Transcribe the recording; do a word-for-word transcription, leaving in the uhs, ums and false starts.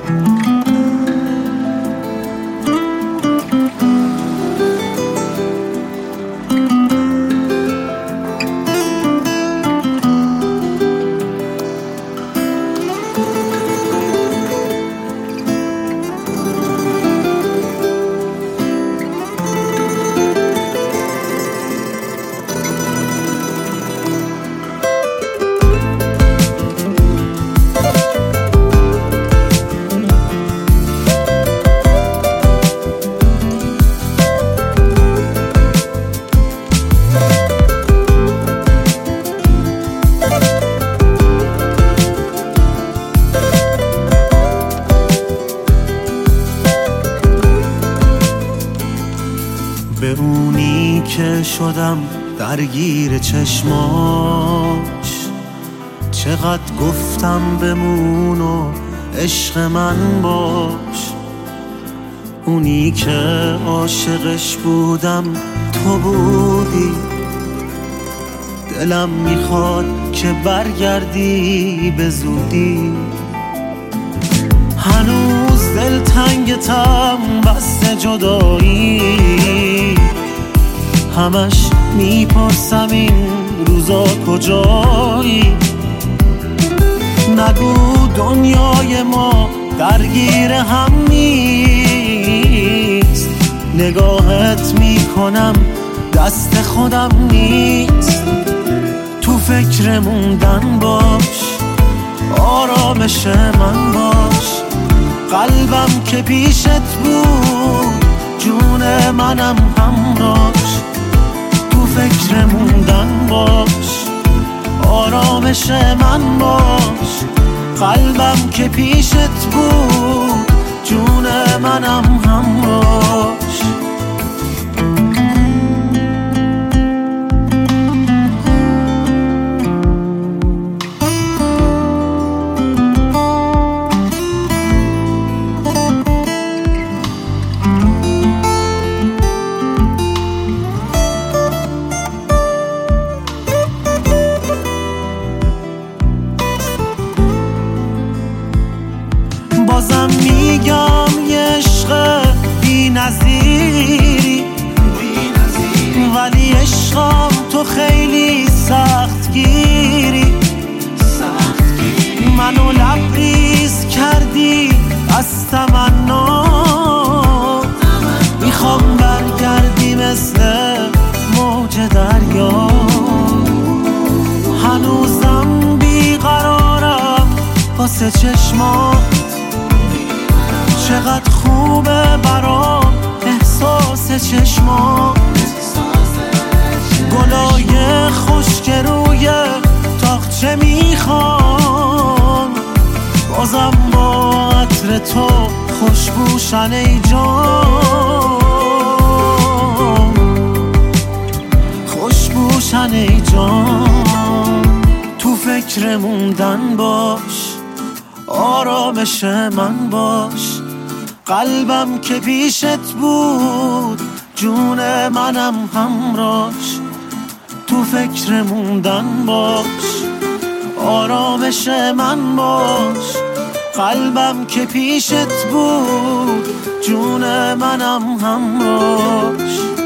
به اونی که شدم درگیر چشماش، چقدر گفتم بمون و عشق من باش. اونی که عاشقش بودم تو بودی، دلم میخواد که برگردی به زودی. هنوز دلتنگتم بسته جدایی، همش میپرسم این روزا کجایی. نگو دنیای ما درگیر هم نیست، نگاهت میکنم دست خودم نیست. تو فکر موندن باش، آرامش من باش. قلبم که پیشت بود، جون منم همراش. تو فکر موندن باش، آرامش من باش. قلبم که پیشت بود، جون منم همراش. بازم میگم یه عشق بی نظیری، ولی عشقم تو خیلی سخت گیری. منو لبریز کردی از تمنا، میخوام برگردی مثل موج دریا. هنوزم بیقرارم واسه چشمات، چقدر خوبه برام احساس چشمات. گلای خشک روی تاقچه میخوان، بازم با عطر تو خوشبوشن ای جان، خوشبوشن ای جان. تو فکر موندن باش، آرامش من باش. قلبم که پیشت بود، جون منم همراش. تو فکر موندن باش، آرامش من باش. قلبم که پیشت بود، جون منم همراش.